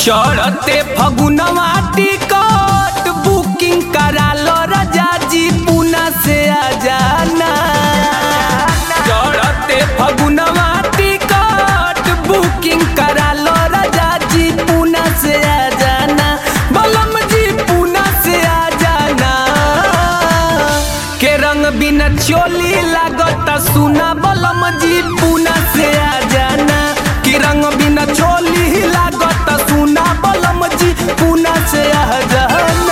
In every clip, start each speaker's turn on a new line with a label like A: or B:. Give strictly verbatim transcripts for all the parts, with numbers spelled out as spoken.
A: चढ़ते फगुनवा ticket booking करा लो राजा जी पूना से आ जाना। चढ़ते फगुनवा टिकट बुकिंग करा लो राजा जी पूना से आ जाना। बलम जी पूना से आ जाना। के रंग बिना चोली लागत सुना बलम जी पूना से आ जाना। कि रंग बिना चोली लागत सुना बलम जी पूना से आ जाना।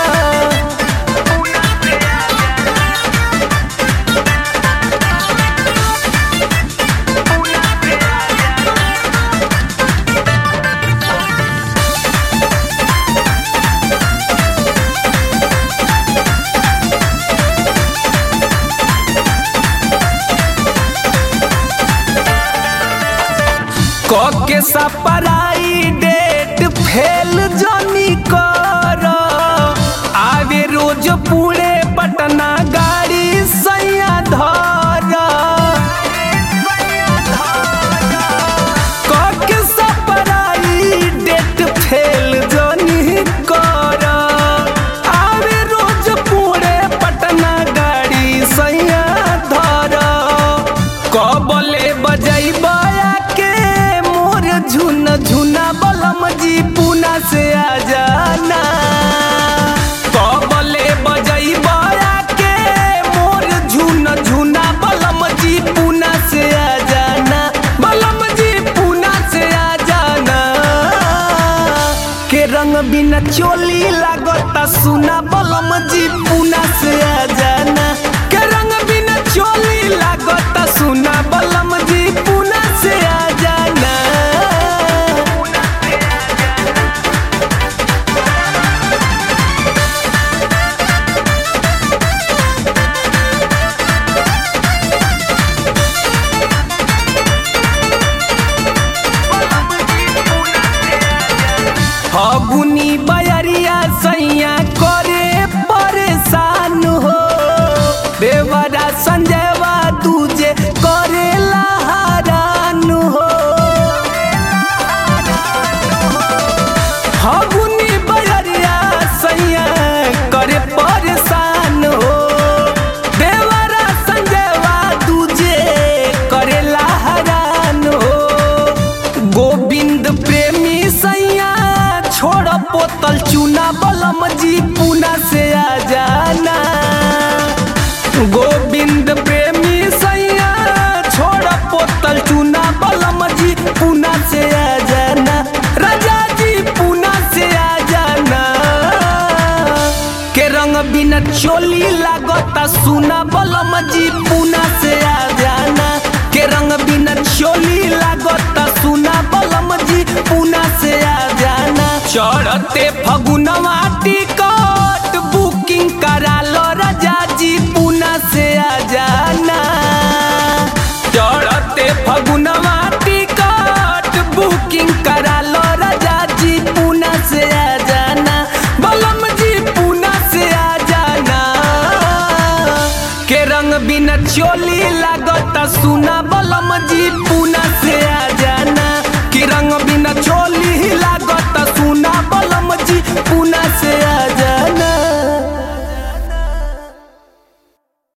A: के सपराई डेट फेल जनी कर आवे रोज पूरे पटना गाड़ी सैया धर। के सपराई डेट फेल जनी कर आवे रोज पूरे पटना गाड़ी सैया धर। कबले बजैबा झुन झुना बलम जी पूना से आ जाना। कबले बजैबा के मोर झुन झुना बलम जी पूना से आ जाना। बलम जी पूना से आ जाना। के रंग बिना चोली लागत सुना बलम जी पूना से आ जाना। के रंग बिना चोली लागत सुना बलम जी पूना से आ जाना। फगुनी बयरिया सैया करे परेशान हो। बेवरा संजयवा तुझे करे लहरान हो। फगुनी बयरिया सैया करे परेशान हो। बेवरा संजयवा तुझे करे लहरान हो। गोविंद प्रेमी सैया छोड़ पोतल चूना बलम जी पूना से आ जाना। गोविंद प्रेमी सैया छोड़ पोतल चूना बलम जी पूना से आ जाना। राजा जी पूना से आ जाना। के रंग बिना चोली लागत सुना बलम जी पूना से आ जाना। के रंग बिना चोली लागत सुना बलम जी पूना से आ जाना। चढ़ते फगुनवा टिकट बुकिंग करा लो राजा जी पूना से आ जाना। चढ़ते फगुनवा टिकट बुकिंग करा लो राजा जी पूना से आ जाना। बलम जी पूना से आ जाना। के रंग बिना चोली लागत सुना बलम जी पूना से आ जाना। कि रंग बिना चोली लागत सुना बलम जी पूना से